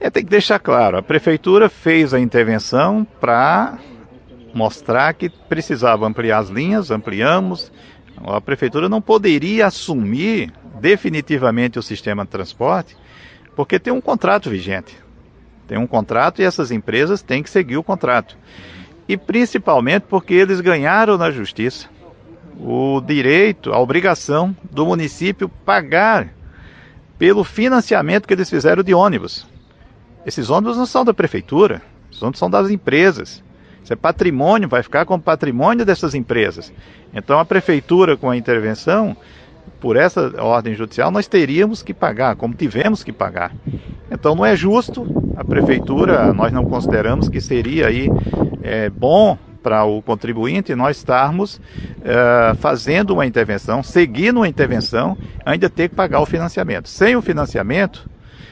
Tem que deixar claro, a prefeitura fez a intervenção para mostrar que precisava ampliar as linhas, ampliamos. A prefeitura não poderia assumir definitivamente o sistema de transporte, porque tem um contrato vigente. Tem um contrato e essas empresas têm que seguir o contrato. E principalmente porque eles ganharam na justiça o direito, a obrigação do município pagar pelo financiamento que eles fizeram de ônibus. Esses ônibus não são da prefeitura, os ônibus são das empresas. Isso é patrimônio, vai ficar como patrimônio dessas empresas. Então a prefeitura, com a intervenção, por essa ordem judicial, nós teríamos que pagar, como tivemos que pagar. Então não é justo, a prefeitura, nós não consideramos que seria aí bom para o contribuinte nós estarmos fazendo uma intervenção, seguindo uma intervenção, ainda ter que pagar o financiamento. Sem o financiamento,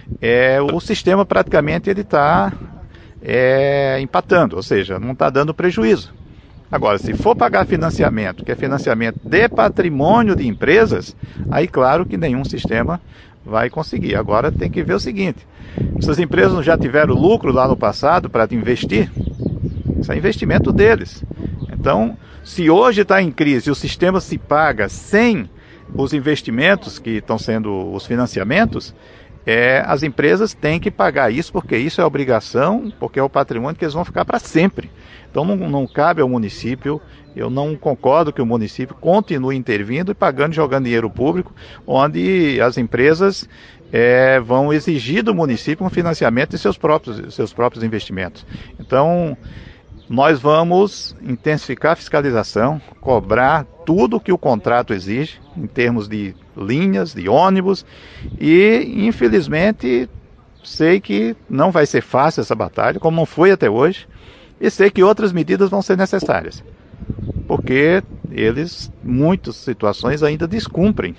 o sistema praticamente ele está empatando, ou seja, não está dando prejuízo. Agora, se for pagar financiamento, que é financiamento de patrimônio de empresas, aí claro que nenhum sistema vai conseguir. Agora tem que ver o seguinte, essas empresas já tiveram lucro lá no passado para investir, isso é investimento deles. Então, se hoje está em crise e o sistema se paga sem os investimentos que estão sendo os financiamentos, as empresas têm que pagar isso, porque isso é obrigação, porque é o patrimônio que eles vão ficar para sempre. Então não cabe ao município, eu não concordo que o município continue intervindo e pagando, jogando dinheiro público, onde as empresas vão exigir do município um financiamento de seus próprios investimentos. Então, nós vamos intensificar a fiscalização, cobrar tudo o que o contrato exige, em termos de linhas, de ônibus, e infelizmente sei que não vai ser fácil essa batalha, como não foi até hoje, e sei que outras medidas vão ser necessárias, porque eles, muitas situações ainda descumprem.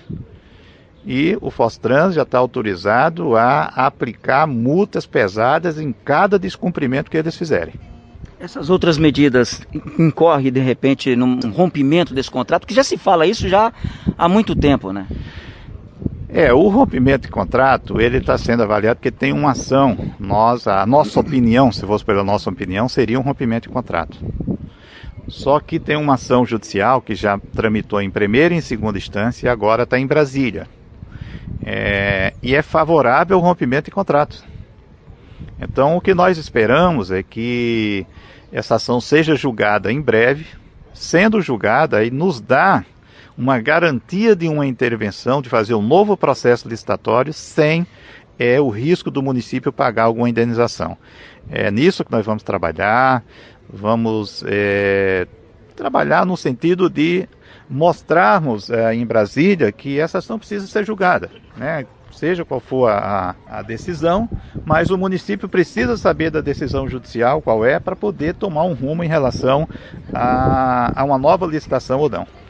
E o Fostrans já está autorizado a aplicar multas pesadas em cada descumprimento que eles fizerem. Essas outras medidas incorrem, de repente, num rompimento desse contrato, que já se fala isso já há muito tempo, né? O rompimento de contrato, ele está sendo avaliado porque tem uma ação. A nossa opinião, se fosse pela nossa opinião, seria um rompimento de contrato. Só que tem uma ação judicial que já tramitou em primeira e em segunda instância e agora está em Brasília. E é favorável ao rompimento de contrato. Então, o que nós esperamos é que essa ação seja julgada em breve. Sendo julgada, aí nos dá uma garantia de uma intervenção, de fazer um novo processo licitatório sem o risco do município pagar alguma indenização. É nisso que nós vamos trabalhar trabalhar no sentido de mostrarmos em Brasília que essa ação precisa ser julgada, né? Seja qual for a decisão, mas o município precisa saber da decisão judicial, qual para poder tomar um rumo em relação a uma nova licitação ou não.